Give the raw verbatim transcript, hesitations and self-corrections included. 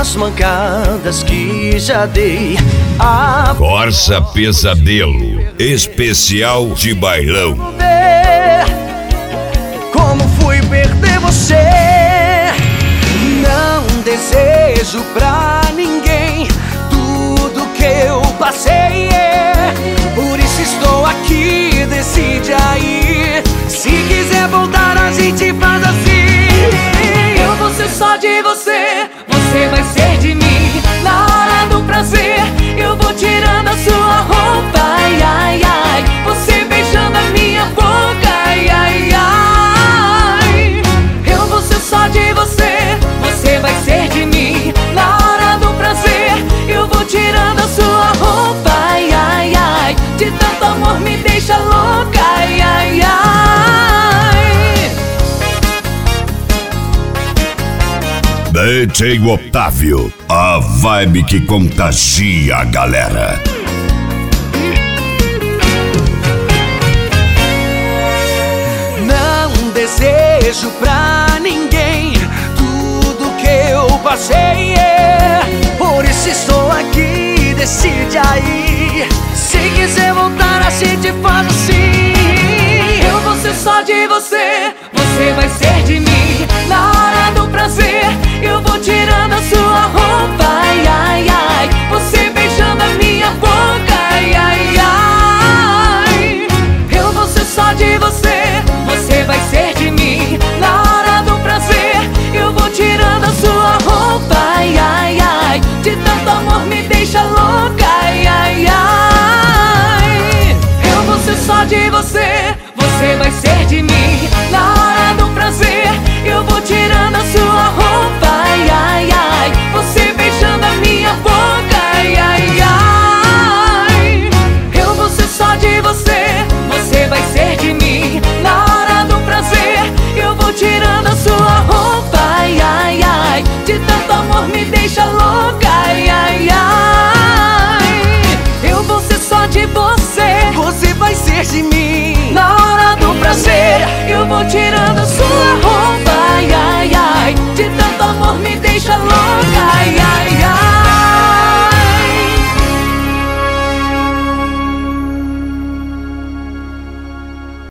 as mancadas que já dei. A Corsa Pesadelo, especial de bailão. Como fui perder você? Não desejo pra ninguém tudo que eu passei, é. Por isso estou aqui, decide aí. Se quiser voltar a gente faz assim. Eu vou ser só de você, você vai ser de mim. Na hora do prazer, eu vou tirando a sua roupa, ai, ai, ai. Você beijando a minha boca, ai, ai, ai. Eu vou ser só de você, você vai ser de mim. Na hora do prazer, eu vou tirando a sua roupa, ai, ai, ai. De tanto amor me deixa louca, ai, ai, ai. D J Otávio, a vibe que contagia a galera. Não desejo pra ninguém tudo que eu passei, é. Por isso estou aqui, decide aí. Se quiser voltar a gente faz assim. Eu vou ser só de você, você vai ser de mim. Na hora do prazer, eu vou tirando a sua roupa, ai, ai, ai. Você beijando a minha boca, ai, ai, ai. Eu vou ser só de você, você vai ser de mim. Na hora do prazer, eu vou tirando a sua roupa, ai, ai, ai. De tanto amor me deixa louca, ai, ai, ai. Eu vou ser só de você, você vai ser de mim. Na hora do prazer, eu vou tirando a sua roupa, ai, ai, ai. Você beijando a minha boca, ai, ai, ai. Eu vou ser só de você, você vai ser de mim. Na hora do prazer, eu vou tirando a sua roupa, ai, ai, ai. De tanto amor me deixa louca, ai, ai, ai. Eu vou ser só de você, você vai ser de mim. na hora do prazer, eu vou tirando a sua roupa,